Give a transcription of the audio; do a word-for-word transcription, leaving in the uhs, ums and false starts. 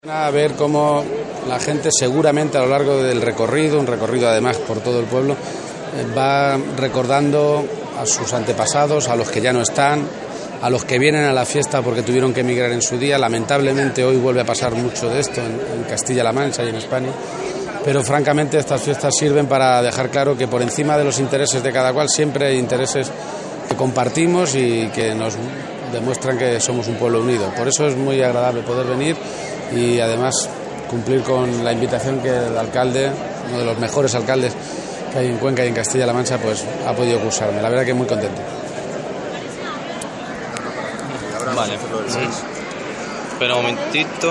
A ver cómo la gente seguramente a lo largo del recorrido, un recorrido además por todo el pueblo, va recordando a sus antepasados, a los que ya no están, a los que vienen a la fiesta porque tuvieron que emigrar en su día. Lamentablemente hoy vuelve a pasar mucho de esto en, en Castilla-La Mancha y en España, pero francamente estas fiestas sirven para dejar claro que por encima de los intereses de cada cual siempre hay intereses que compartimos y que nos demuestran que somos un pueblo unido. Por eso es muy agradable poder venir y además cumplir con la invitación que el alcalde, uno de los mejores alcaldes que hay en Cuenca y en Castilla-La Mancha, pues ha podido cursarme. La verdad que muy contento. Vale. Espera un momentito.